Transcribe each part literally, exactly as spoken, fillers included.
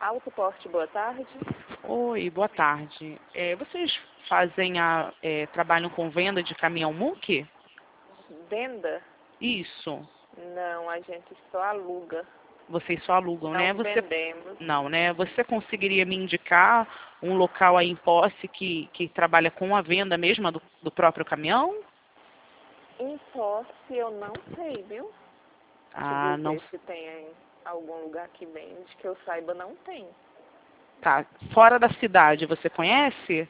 Alto Porte, boa tarde. Oi, boa tarde. É, vocês fazem a, é, trabalham com venda de caminhão muque? Venda? Isso. Não, a gente só aluga. Vocês só alugam, Não né? Você vendemos. não, né? Você conseguiria me indicar um local aí em Posse que, que trabalha com a venda mesmo do, do próprio caminhão? Em Posse eu não sei, viu? Ah, Te não. dizer se tem em algum lugar que vende, que eu saiba não tem. Tá. Fora da cidade, você conhece?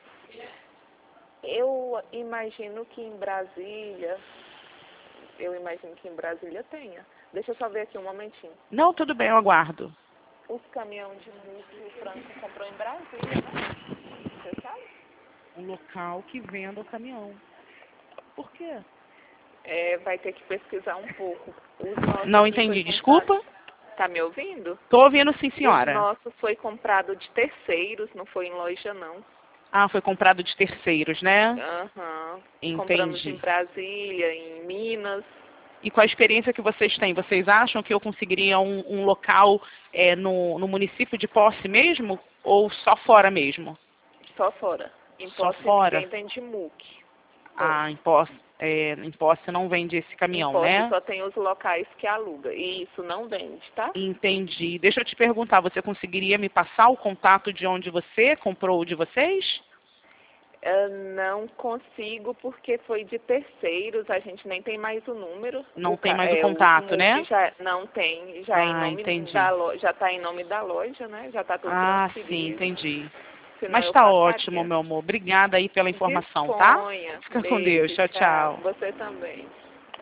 Eu imagino que em Brasília, eu imagino que em Brasília tenha. Deixa eu só ver aqui um momentinho. Não, tudo bem, eu aguardo. Os caminhões de música o Franco comprou em Brasília, né? Você sabe? Um local que venda o caminhão. Por quê? É, vai ter que pesquisar um pouco. Os nossos Não aqui foi entendi, comprado. desculpa. Tá me ouvindo? Tô ouvindo sim, Os senhora. nossos foi comprado de terceiros, não foi em loja não. Ah, foi comprado de terceiros, né? Aham. Compramos em Entendi. Brasília, em Minas. E com a experiência que vocês têm, vocês acham que eu conseguiria um, um local é, no, no município de Posse mesmo? Ou só fora mesmo? Só fora. Em Só Posse fora? ninguém vende muque. Ah, em Posse, é, em Posse não vende esse Em caminhão, Posse né? só tem os locais que aluga. E isso não vende, tá? Entendi. Deixa eu te perguntar, você conseguiria me passar o contato de onde você comprou o de vocês? Eu não consigo porque foi de terceiros, a gente nem tem mais o número. Não O, tem ca- mais o é, o, o contato, muque né? já não tem, já é em Ah, nome entendi. da loja, já está em nome da loja, né? Já está tudo Ah, sim, transferido. entendi. Senão Mas eu tá ótimo, passaria. meu amor. Obrigada aí pela informação, tá? Disponha. Fica com Deus. Beijo, Tchau, tchau. tchau. Você também.